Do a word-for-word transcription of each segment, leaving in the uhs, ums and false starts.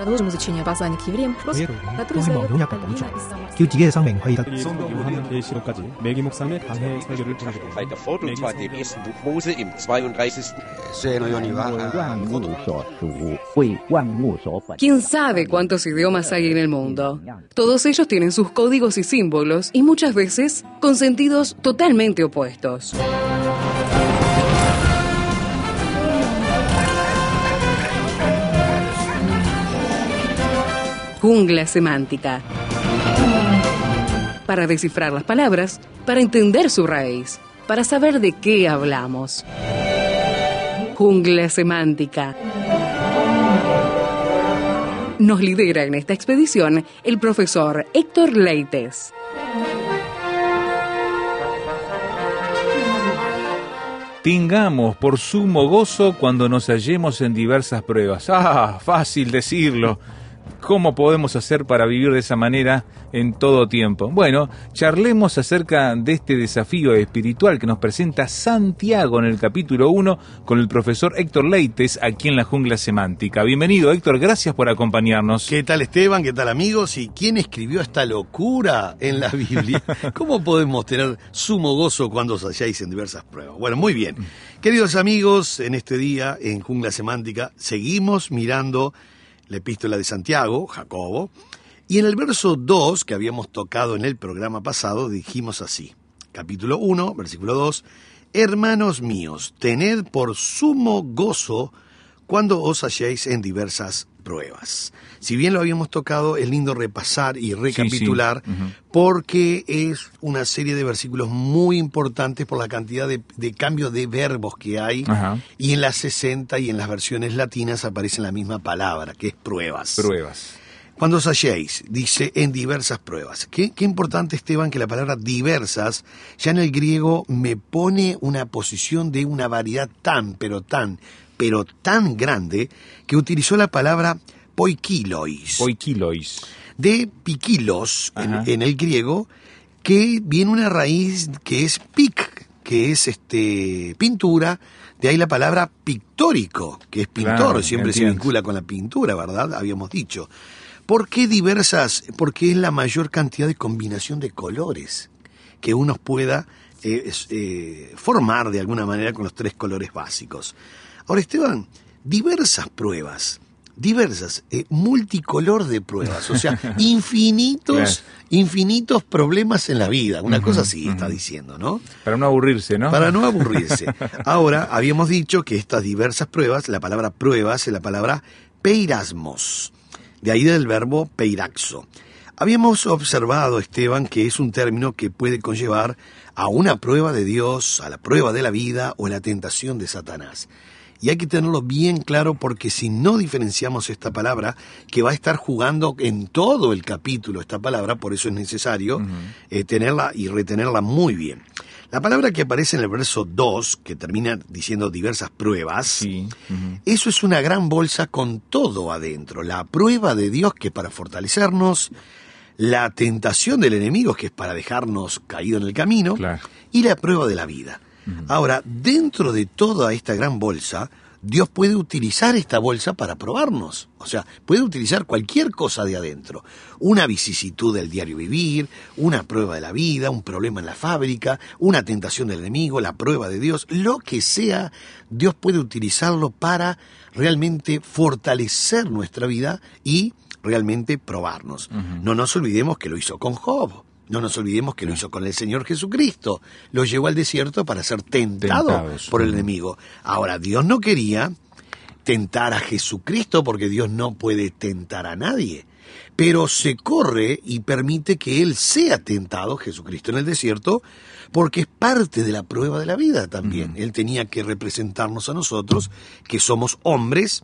Продолжим изучение послания к евреям, который задает Каталина из 교직의 성명회의가 Bei der Forderung dem ersten Buch Mose im zweiunddreißigsten ¿Quién sabe cuántos idiomas hay en el mundo? Todos ellos tienen sus códigos y símbolos y muchas veces con sentidos totalmente opuestos. Jungla semántica. Para descifrar las palabras, para entender su raíz, para saber de qué hablamos. Jungla semántica. Nos lidera en esta expedición el profesor Héctor Leites. Tengamos por sumo gozo cuando nos hallemos en diversas pruebas. ¡Ah! Fácil decirlo. ¿Cómo podemos hacer para vivir de esa manera en todo tiempo? Bueno, charlemos acerca de este desafío espiritual que nos presenta Santiago en el capítulo uno con el profesor Héctor Leites aquí en la Jungla Semántica. Bienvenido, Héctor, gracias por acompañarnos. ¿Qué tal, Esteban? ¿Qué tal, amigos? ¿Y quién escribió esta locura en la Biblia? ¿Cómo podemos tener sumo gozo cuando os halláis en diversas pruebas? Bueno, muy bien. Queridos amigos, en este día en Jungla Semántica seguimos mirando la epístola de Santiago, Jacobo, y en el verso dos, que habíamos tocado en el programa pasado, dijimos así, capítulo uno, versículo dos, hermanos míos, tened por sumo gozo cuando os halléis en diversas pruebas. Si bien lo habíamos tocado, es lindo repasar y recapitular, sí, sí. Uh-huh. Porque es una serie de versículos muy importantes por la cantidad de, de cambios de verbos que hay, uh-huh. Y en las sesenta y en las versiones latinas aparece la misma palabra, que es pruebas. Pruebas. Cuando os halléis, dice en diversas pruebas. Qué, qué importante, Esteban, que la palabra diversas, ya en el griego me pone una posición de una variedad tan, pero tan, pero tan grande, que utilizó la palabra poikilois. Poikilois. De pikilos, en, en el griego, que viene una raíz que es pic, que es este pintura, de ahí la palabra pictórico, que es pintor, claro, siempre entiendo. Se vincula con la pintura, ¿verdad? Habíamos dicho. ¿Por qué diversas? Porque es la mayor cantidad de combinación de colores que uno pueda eh, eh, formar de alguna manera con los tres colores básicos. Ahora, Esteban, diversas pruebas, diversas, eh, multicolor de pruebas, o sea, infinitos, claro. infinitos problemas en la vida, una uh-huh, cosa así uh-huh. está diciendo, ¿no? Para no aburrirse, ¿no? Para no aburrirse. Ahora, habíamos dicho que estas diversas pruebas, la palabra pruebas es la palabra peirasmos, de ahí del verbo peiraxo. Habíamos observado, Esteban, que es un término que puede conllevar a una prueba de Dios, a la prueba de la vida o a la tentación de Satanás. Y hay que tenerlo bien claro porque si no diferenciamos esta palabra, que va a estar jugando en todo el capítulo esta palabra, por eso es necesario uh-huh. eh, tenerla y retenerla muy bien. La palabra que aparece en el verso dos, que termina diciendo diversas pruebas, sí. uh-huh. eso es una gran bolsa con todo adentro. La prueba de Dios, que es para fortalecernos, la tentación del enemigo, que es para dejarnos caído en el camino, claro. y la prueba de la vida. Uh-huh. Ahora, dentro de toda esta gran bolsa, Dios puede utilizar esta bolsa para probarnos. O sea, puede utilizar cualquier cosa de adentro. Una vicisitud del diario vivir, una prueba de la vida, un problema en la fábrica, una tentación del enemigo, la prueba de Dios, lo que sea, Dios puede utilizarlo para realmente fortalecer nuestra vida y realmente probarnos. Uh-huh. No nos olvidemos que lo hizo con Job. No nos olvidemos que lo hizo con el Señor Jesucristo. Lo llevó al desierto para ser tentado Tentados. por el enemigo. Ahora, Dios no quería tentar a Jesucristo porque Dios no puede tentar a nadie. Pero se corre y permite que Él sea tentado, Jesucristo, en el desierto, porque es parte de la prueba de la vida también. Uh-huh. Él tenía que representarnos a nosotros, que somos hombres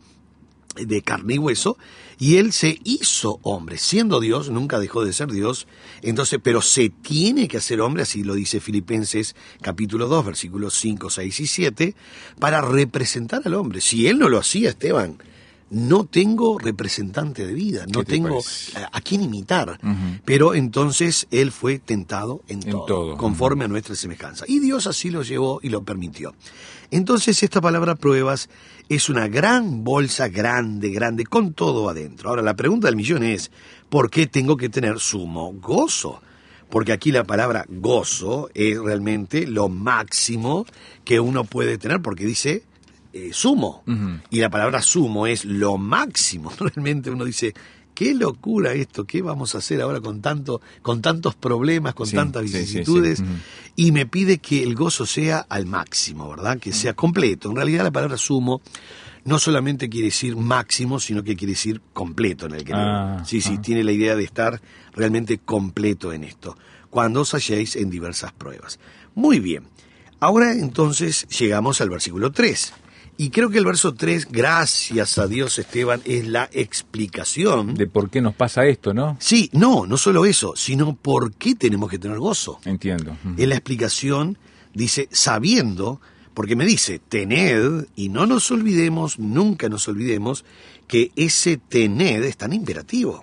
de carne y hueso, y él se hizo hombre, siendo Dios, nunca dejó de ser Dios, entonces, pero se tiene que hacer hombre, así lo dice Filipenses capítulo dos, versículos cinco, seis y siete, para representar al hombre. Si él no lo hacía, Esteban, no tengo representante de vida, no tengo a, a quién imitar. Uh-huh. Pero entonces él fue tentado en, en todo, todo, conforme uh-huh. a nuestra semejanza. Y Dios así lo llevó y lo permitió. Entonces esta palabra pruebas es una gran bolsa, grande, grande, con todo adentro. Ahora la pregunta del millón es, ¿por qué tengo que tener sumo gozo? Porque aquí la palabra gozo es realmente lo máximo que uno puede tener, porque dice eh, sumo. Uh-huh. Y la palabra sumo es lo máximo. Realmente uno dice, qué locura esto, ¿qué vamos a hacer ahora con tanto, con tantos problemas, con sí, tantas vicisitudes? Sí, sí, sí. Uh-huh. Y me pide que el gozo sea al máximo, ¿verdad? Que sea completo. En realidad la palabra sumo no solamente quiere decir máximo, sino que quiere decir completo en el griego. Ah, sí, sí, ah. tiene la idea de estar realmente completo en esto. Cuando os halléis en diversas pruebas. Muy bien. Ahora entonces llegamos al versículo tres. Y creo que el verso tres, gracias a Dios, Esteban, es la explicación de por qué nos pasa esto, ¿no? Sí, no, no solo eso, sino por qué tenemos que tener gozo. Entiendo. Uh-huh. En la explicación dice, sabiendo, porque me dice, tened, y no nos olvidemos, nunca nos olvidemos, que ese tened está en imperativo.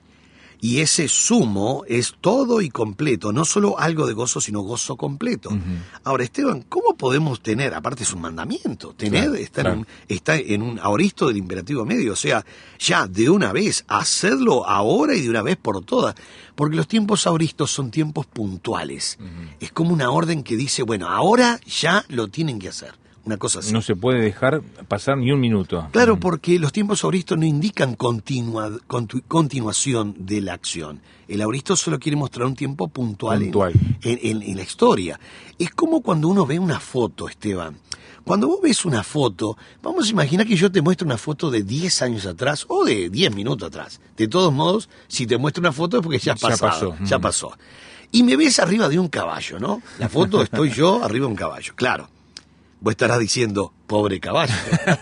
Y ese sumo es todo y completo, no solo algo de gozo, sino gozo completo. Uh-huh. Ahora, Esteban, ¿cómo podemos tener? Aparte es un mandamiento, tener claro, está, claro. En un, está en un aoristo del imperativo medio, o sea, ya de una vez, hacerlo ahora y de una vez por todas, porque los tiempos aoristos son tiempos puntuales. Uh-huh. Es como una orden que dice, bueno, ahora ya lo tienen que hacer. Una cosa así. No se puede dejar pasar ni un minuto. Claro, uh-huh. porque los tiempos auristos no indican continua, continu, continuación de la acción. El auristo solo quiere mostrar un tiempo puntual, puntual. En, en, en la historia. Es como cuando uno ve una foto, Esteban. Cuando vos ves una foto, vamos a imaginar que yo te muestro una foto de diez años atrás o de diez minutos atrás. De todos modos, si te muestro una foto es porque ya, ya pasó. Ya uh-huh. pasó. Y me ves arriba de un caballo, ¿no? La foto estoy yo arriba de un caballo, claro. Vos estarás diciendo, pobre caballo.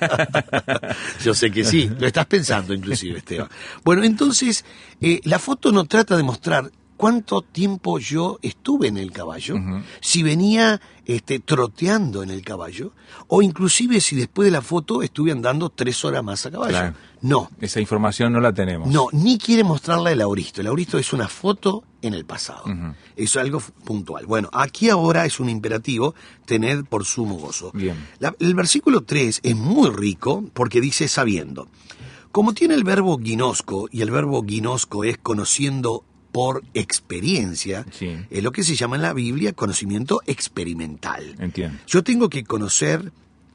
Yo sé que sí, lo estás pensando inclusive, Esteban. Bueno, entonces, eh, la foto no trata de mostrar cuánto tiempo yo estuve en el caballo, uh-huh. si venía este, troteando en el caballo, o inclusive si después de la foto estuve andando tres horas más a caballo. Claro. No. Esa información no la tenemos. No, ni quiere mostrarla el auristo. El auristo es una foto en el pasado. Uh-huh. Es algo puntual. Bueno, aquí ahora es un imperativo, tened por sumo gozo. Bien. La, el versículo tres es muy rico porque dice sabiendo. Como tiene el verbo ginosco, y el verbo ginosco es conociendo por experiencia, sí. es lo que se llama en la Biblia conocimiento experimental. Entiendo. Yo tengo que conocer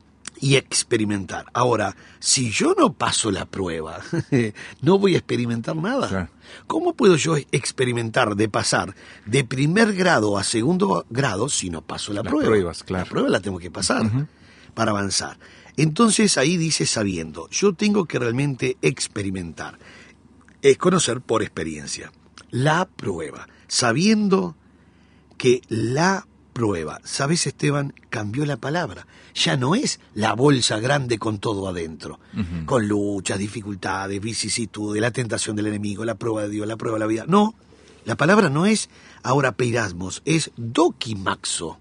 y experimentar. Ahora, si yo no paso la prueba, no voy a experimentar nada. Claro. ¿Cómo puedo yo experimentar de pasar de primer grado a segundo grado si no paso la Las prueba? Pruebas, claro. La prueba la tengo que pasar uh-huh. para avanzar. Entonces ahí dice sabiendo, yo tengo que realmente experimentar. Es conocer por experiencia. La prueba, sabiendo que la prueba, ¿sabes, Esteban? Cambió la palabra. Ya no es la bolsa grande con todo adentro, uh-huh. con luchas, dificultades, vicisitudes, la tentación del enemigo, la prueba de Dios, la prueba de la vida. No, la palabra no es ahora peirasmos, es dokimaxo.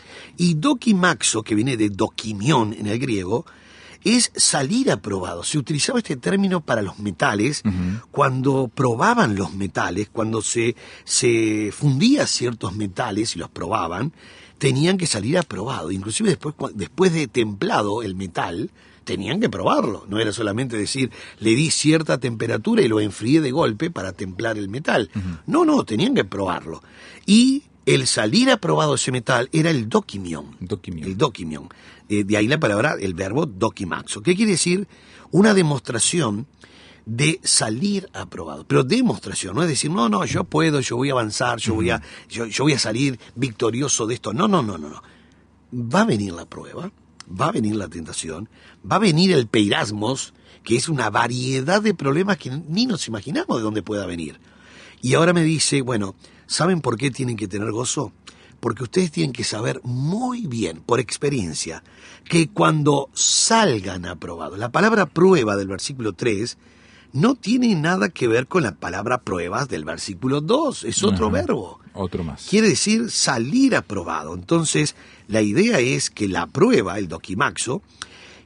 Y dokimaxo, que viene de dokimión en el griego, es salir aprobado. Se utilizaba este término para los metales, uh-huh. cuando probaban los metales, cuando se, se fundía ciertos metales y los probaban, tenían que salir aprobado. Inclusive después, después de templado el metal, tenían que probarlo. No era solamente decir, le di cierta temperatura y lo enfrié de golpe para templar el metal. Uh-huh. No, no, tenían que probarlo. Y el salir aprobado ese metal era el dokimión. Dokimión. El dokimión. Eh, de ahí la palabra, el verbo dokimaxo. ¿Qué quiere decir? Una demostración de salir aprobado. Pero demostración, no es decir, no, no, yo puedo, yo voy a avanzar, yo, uh-huh. voy, a, yo, yo voy a salir victorioso de esto. No, no, no, no, no. Va a venir la prueba, va a venir la tentación, va a venir el peirasmos, que es una variedad de problemas que ni nos imaginamos de dónde pueda venir. Y ahora me dice, bueno, ¿saben por qué tienen que tener gozo? Porque ustedes tienen que saber muy bien, por experiencia, que cuando salgan aprobados, la palabra prueba del versículo tres no tiene nada que ver con la palabra pruebas del versículo dos, es otro uh-huh. verbo. Otro más. Quiere decir salir aprobado. Entonces, la idea es que la prueba, el dokimaxo,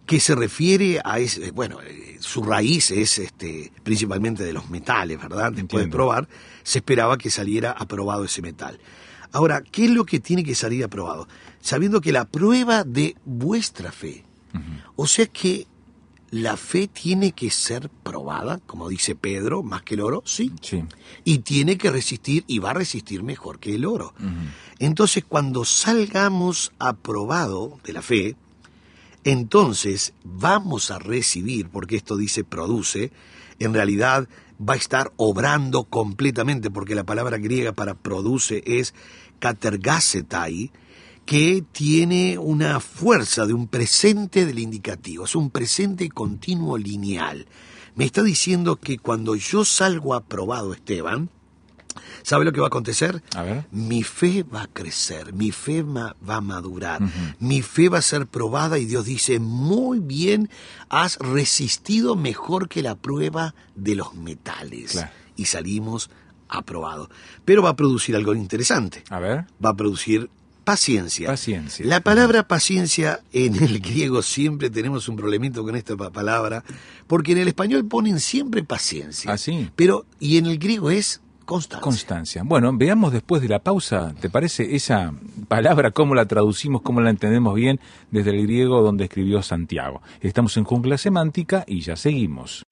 que se refiere a ese, bueno, eh, su raíz es este, principalmente de los metales, ¿verdad? Después Entiendo. de probar, se esperaba que saliera aprobado ese metal. Ahora, ¿qué es lo que tiene que salir aprobado? Sabiendo que la prueba de vuestra fe, uh-huh. o sea que la fe tiene que ser probada, como dice Pedro, más que el oro, sí. sí. Y tiene que resistir, y va a resistir mejor que el oro. Uh-huh. Entonces, cuando salgamos aprobado de la fe, entonces vamos a recibir, porque esto dice produce, en realidad va a estar obrando completamente, porque la palabra griega para produce es katergasetai, que tiene una fuerza de un presente del indicativo, es un presente continuo lineal. Me está diciendo que cuando yo salgo aprobado, Esteban, ¿sabe lo que va a acontecer? A ver. Mi fe va a crecer, mi fe ma- va a madurar, Uh-huh. mi fe va a ser probada y Dios dice, muy bien, has resistido mejor que la prueba de los metales. Claro. Y salimos aprobados. Pero va a producir algo interesante. A ver. Va a producir paciencia. Paciencia. La palabra paciencia en el griego siempre tenemos un problemito con esta pa- palabra, porque en el español ponen siempre paciencia. ¿Ah, sí? Pero, y en el griego es constancia. Constancia. Bueno, veamos después de la pausa, ¿te parece esa palabra, cómo la traducimos, cómo la entendemos bien desde el griego donde escribió Santiago? Estamos en Jungla Semántica y ya seguimos.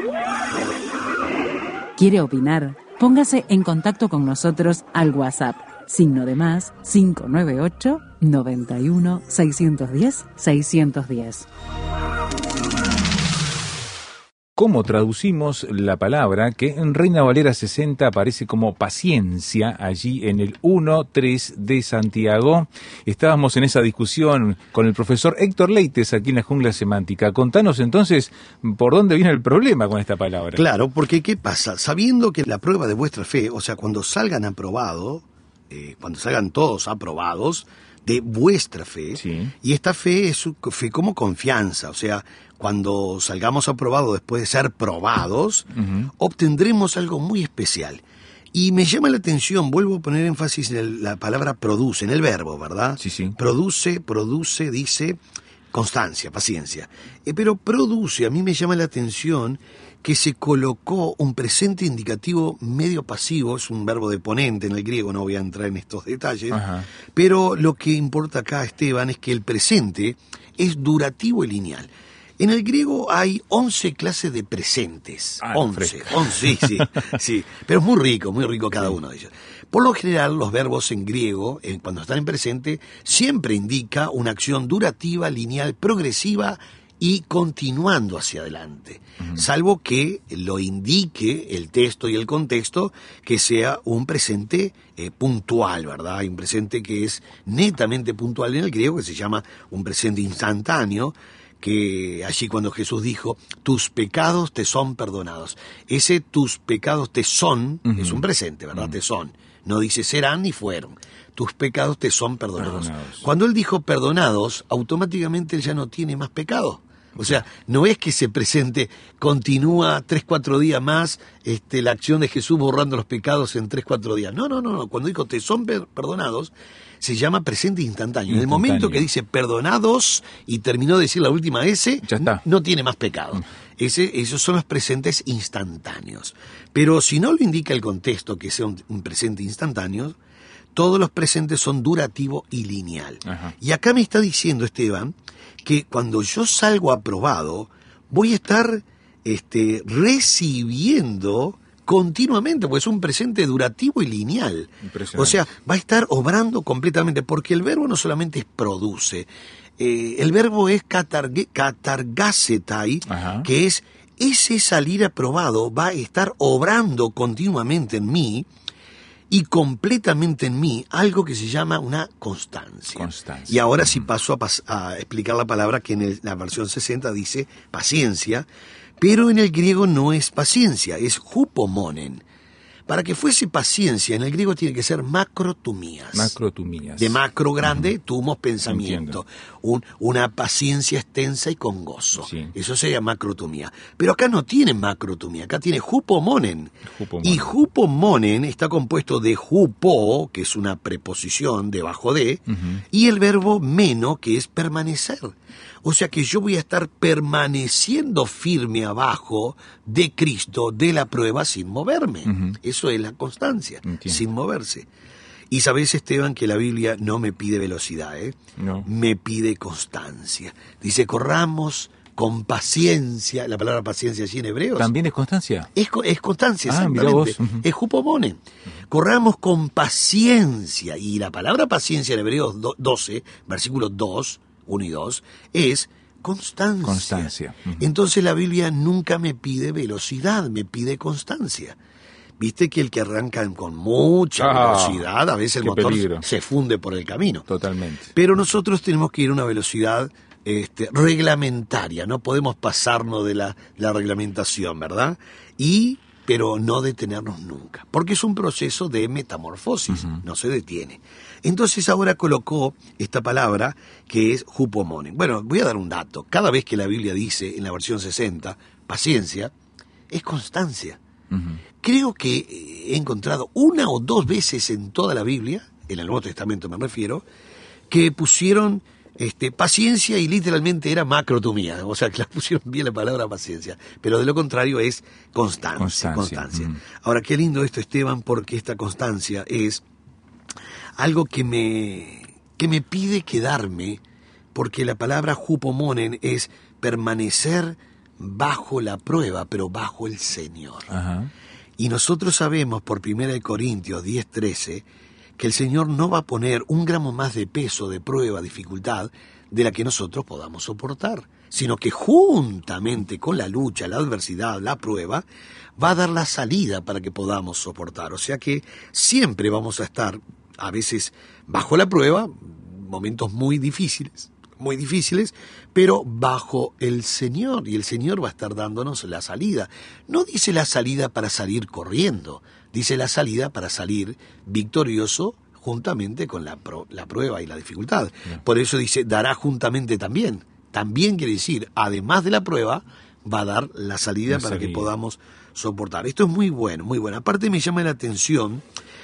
¿Quiere opinar? Póngase en contacto con nosotros al WhatsApp. Signo de más cinco nueve ocho, noventa y uno, seiscientos diez, seiscientos diez. ¿Cómo traducimos la palabra que en Reina Valera sesenta aparece como paciencia allí en el uno tres de Santiago? Estábamos en esa discusión con el profesor Héctor Leites aquí en la Jungla Semántica. Contanos entonces por dónde viene el problema con esta palabra. Claro, porque ¿qué pasa? Sabiendo que la prueba de vuestra fe, o sea, cuando salgan aprobados, eh, cuando salgan todos aprobados de vuestra fe, Sí. y esta fe es su fe como confianza, o sea, cuando salgamos aprobados después de ser probados, Uh-huh. obtendremos algo muy especial. Y me llama la atención, vuelvo a poner énfasis en el- la palabra produce, en el verbo, ¿verdad? Sí, sí. Produce, produce, dice constancia, paciencia. Eh, pero produce, a mí me llama la atención que se colocó un presente indicativo medio pasivo, es un verbo de ponente en el griego, no voy a entrar en estos detalles, Ajá. pero lo que importa acá, Esteban, es que el presente es durativo y lineal. En el griego hay once clases de presentes. Ah, once, fresco. once, sí, sí, sí. Pero es muy rico, muy rico cada uno de ellos. Por lo general, los verbos en griego, eh, cuando están en presente, siempre indica una acción durativa, lineal, progresiva y continuando hacia adelante. Uh-huh. Salvo que lo indique el texto y el contexto, que sea un presente eh, puntual, ¿verdad? Hay un presente que es netamente puntual en el griego, que se llama un presente instantáneo, que allí cuando Jesús dijo, tus pecados te son perdonados. Ese tus pecados te son, uh-huh. es un presente, ¿verdad? Uh-huh. Te son. No dice serán ni fueron. Tus pecados te son perdonados. perdonados. Cuando él dijo perdonados, automáticamente él ya no tiene más pecado. O sea, no es que ese presente continúa tres, cuatro días más, este, la acción de Jesús borrando los pecados en tres, cuatro días. No, no, no, no. Cuando dijo te son per- perdonados, se llama presente instantáneo. instantáneo. En el momento que dice perdonados y terminó de decir la última S, ya está. No tiene más pecado. Ese, esos son los presentes instantáneos. Pero si no lo indica el contexto que sea un, un presente instantáneo, todos los presentes son durativo y lineal. Ajá. Y acá me está diciendo Esteban que cuando yo salgo aprobado, voy a estar este, recibiendo continuamente, porque es un presente durativo y lineal. O sea, va a estar obrando completamente, porque el verbo no solamente es produce, eh, el verbo es katarge, katargasetai, Ajá. que es ese salir aprobado, va a estar obrando continuamente en mí, y completamente en mí algo que se llama una constancia. constancia. Y ahora sí paso a, pas- a explicar la palabra que en el, la versión sesenta dice paciencia, pero en el griego no es paciencia, es hupomonen. Para que fuese paciencia, en el griego tiene que ser macrotumías. Macrotumías. De macro grande, Uh-huh. tumos pensamiento. Un, una paciencia extensa y con gozo. Sí. Eso sería macrotumía. Pero acá no tiene macrotumía, acá tiene hupomonen. Hupomonen. Y hupomonen está compuesto de hupo, que es una preposición debajo de, Uh-huh. y el verbo meno, que es permanecer. O sea que yo voy a estar permaneciendo firme abajo de Cristo, de la prueba, sin moverme. Uh-huh. Eso es la constancia, Entiendo. sin moverse. Y sabés, Esteban, que la Biblia no me pide velocidad, ¿eh? No. Me pide constancia. Dice, corramos con paciencia. La palabra paciencia allí en hebreos. ¿También es constancia? Es, co- es constancia, Ah, mirá exactamente. vos. Ujú. Es hupomone. Corramos con paciencia. Y la palabra paciencia en Hebreos do- doce, versículos dos, uno y dos, es constancia. Constancia. Ujú. Entonces la Biblia nunca me pide velocidad, me pide constancia. Viste que el que arranca con mucha Ah, velocidad, a veces el qué motor peligro. se funde por el camino. Totalmente. Pero nosotros tenemos que ir a una velocidad este, reglamentaria, no podemos pasarnos de la, la reglamentación, ¿verdad? Y, pero no detenernos nunca, porque es un proceso de metamorfosis, Uh-huh. no se detiene. Entonces ahora colocó esta palabra que es hupomonen. Bueno, voy a dar un dato. Cada vez que la Biblia dice en la versión sesenta, paciencia, es constancia. Uh-huh. Creo que he encontrado una o dos veces en toda la Biblia, en el Nuevo Testamento me refiero, que pusieron este, paciencia y literalmente era macrotumía, o sea que la pusieron bien la palabra paciencia, pero de lo contrario es constancia. Constancia. constancia. Mm. Ahora, qué lindo esto, Esteban, porque esta constancia es algo que me, que me pide quedarme, porque la palabra hupomonen es permanecer bajo la prueba, pero bajo el Señor. Ajá. Y nosotros sabemos por primera de Corintios diez trece que el Señor no va a poner un gramo más de peso, de prueba, dificultad, de la que nosotros podamos soportar, sino que juntamente con la lucha, la adversidad, la prueba, va a dar la salida para que podamos soportar. O sea que siempre vamos a estar, a veces, bajo la prueba, momentos muy difíciles, muy difíciles, pero bajo el Señor, y el Señor va a estar dándonos la salida. No dice la salida para salir corriendo, dice la salida para salir victorioso juntamente con la, pro- la prueba y la dificultad. Bien. Por eso dice, dará juntamente también. También quiere decir, además de la prueba, va a dar la salida La para que salida. podamos soportar. Esto es muy bueno, muy bueno. Aparte me llama la atención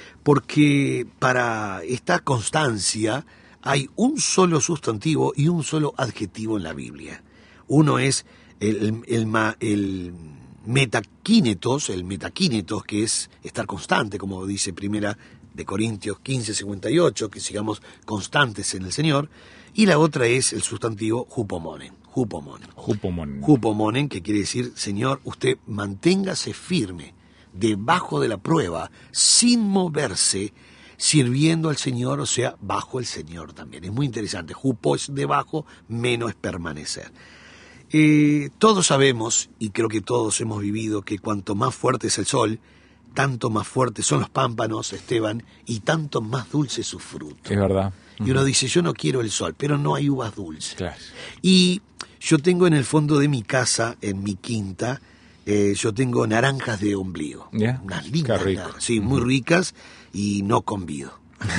porque para esta constancia hay un solo sustantivo y un solo adjetivo en la Biblia. Uno es el, el, el, ma- el metaquínetos, el metaquínetos, que es estar constante, como dice primera de Corintios quince cincuenta y ocho, que sigamos constantes en el Señor. Y la otra es el sustantivo hupomonen, hupomonen. Hupomon. Hupomonen, que quiere decir, Señor, usted manténgase firme debajo de la prueba, sin moverse, sirviendo al Señor, o sea, bajo el Señor también. Es muy interesante. Hupo es debajo, menos es permanecer. Eh, todos sabemos, y creo que todos hemos vivido, que cuanto más fuerte es el sol, tanto más fuertes son los pámpanos, Esteban, y tanto más dulce es su fruto. Es verdad. Y uno dice, yo no quiero el sol, pero no hay uvas dulces. Claro. Y yo tengo en el fondo de mi casa, en mi quinta, eh, yo tengo naranjas de ombligo. ¿Ya? Unas lindas, Qué rico. naranjas, sí, muy ricas, y no convido.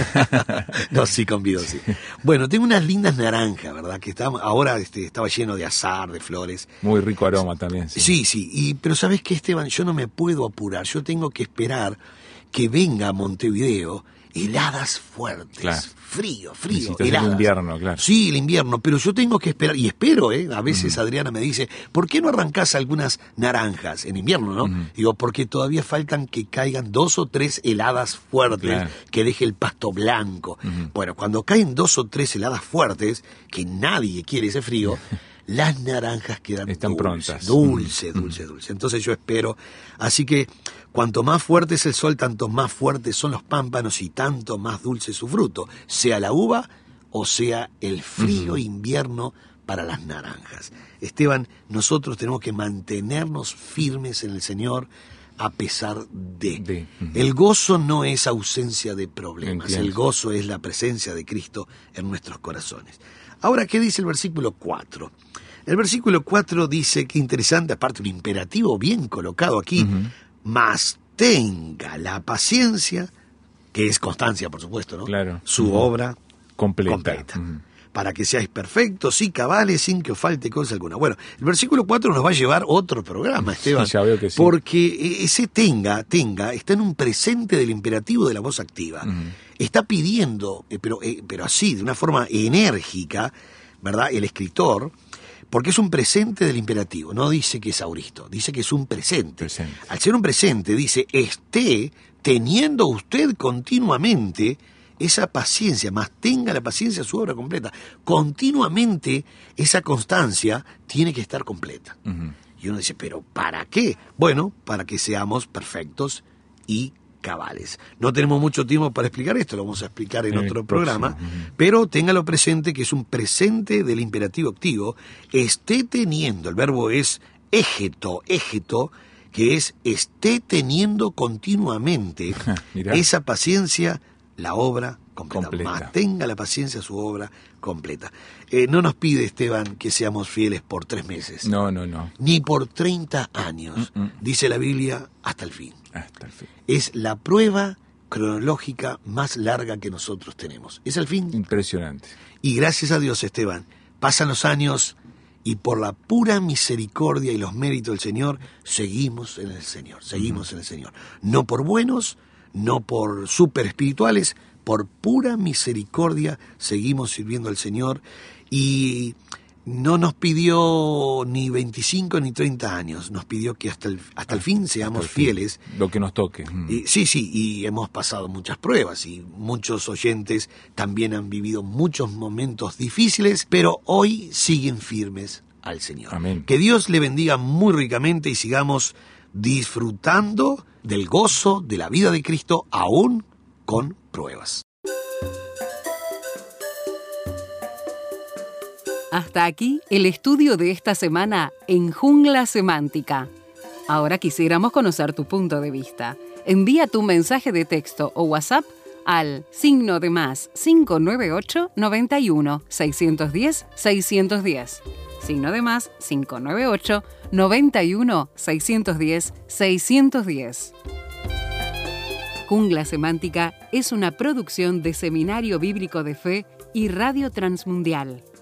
No, sí convido, sí. Bueno, tengo unas lindas naranjas, ¿verdad? Que está, ahora este, estaba lleno de azahar, de flores. Muy rico aroma también. Sí. Sí, sí, y, pero ¿sabes qué, Esteban? Yo no me puedo apurar, yo tengo que esperar que venga a Montevideo heladas fuertes, Claro. frío, frío, Necesitas el heladas. invierno, claro. Sí, el invierno, pero yo tengo que esperar, y espero, ¿eh? A veces Adriana me dice, ¿por qué no arrancás algunas naranjas en invierno, no? Ujú. Digo, porque todavía faltan que caigan dos o tres heladas fuertes, Claro. que deje el pasto blanco. Ujú. Bueno, cuando caen dos o tres heladas fuertes, que nadie quiere ese frío, las naranjas quedan Están dulces, prontas. dulce, dulce, dulce. Entonces yo espero. Así que cuanto más fuerte es el sol, tanto más fuertes son los pámpanos y tanto más dulce su fruto, sea la uva o sea el frío Ujú. invierno para las naranjas. Esteban, nosotros tenemos que mantenernos firmes en el Señor a pesar de. De, ujú. El gozo no es ausencia de problemas, Entiendo. el gozo es la presencia de Cristo en nuestros corazones. Ahora, ¿qué dice el versículo cuatro? El versículo cuatro dice, qué interesante, aparte un imperativo bien colocado aquí, Ujú. mas tenga la paciencia, que es constancia, por supuesto, ¿no? Claro. Su uh-huh. obra completa. completa. Uh-huh. Para que seáis perfectos y cabales sin que os falte cosa alguna. Bueno, el versículo cuatro nos va a llevar otro programa, Esteban. Ya veo que sí. Porque ese tenga, tenga, está en un presente del imperativo de la voz activa. Uh-huh. Está pidiendo, eh, pero, eh, pero así, de una forma enérgica, ¿verdad? El escritor, porque es un presente del imperativo. No dice que es auristo, dice que es un presente. presente. Al ser un presente, dice, esté teniendo usted continuamente esa paciencia, más tenga la paciencia su obra completa. Continuamente esa constancia tiene que estar completa. Uh-huh. Y uno dice, ¿pero para qué? Bueno, para que seamos perfectos y cabales. No tenemos mucho tiempo para explicar esto, lo vamos a explicar en, en otro programa, uh-huh. pero téngalo presente que es un presente del imperativo activo. Esté teniendo, el verbo es égeto, égeto, que es esté teniendo continuamente esa paciencia, la obra completa. completa. Mantenga la paciencia su obra completa. Eh, no nos pide, Esteban, que seamos fieles por tres meses. No, no, no. Ni por treinta años. Mm-mm. Dice la Biblia, hasta el fin. Hasta el fin. Es la prueba cronológica más larga que nosotros tenemos. Es el fin. Impresionante. Y gracias a Dios, Esteban, pasan los años y por la pura misericordia y los méritos del Señor, seguimos en el Señor. Seguimos mm-hmm. en el Señor. No por buenos, no por super espirituales, por pura misericordia seguimos sirviendo al Señor, y no nos pidió ni veinticinco ni treinta años, nos pidió que hasta el, hasta el fin seamos el fin, fieles. Lo que nos toque. Y, sí, sí, y hemos pasado muchas pruebas y muchos oyentes también han vivido muchos momentos difíciles, pero hoy siguen firmes al Señor. Amén. Que Dios le bendiga muy ricamente y sigamos disfrutando del gozo de la vida de Cristo, aún con pruebas. Hasta aquí el estudio de esta semana en Jungla Semántica. Ahora quisiéramos conocer tu punto de vista. Envía tu mensaje de texto o WhatsApp al signo de más cinco nueve ocho, noventa y uno, seiscientos diez, seiscientos diez. Signo de más cinco nueve ocho, noventa y uno, seiscientos diez, seiscientos diez. Jungla Semántica es una producción de Seminario Bíblico de Fe y Radio Transmundial.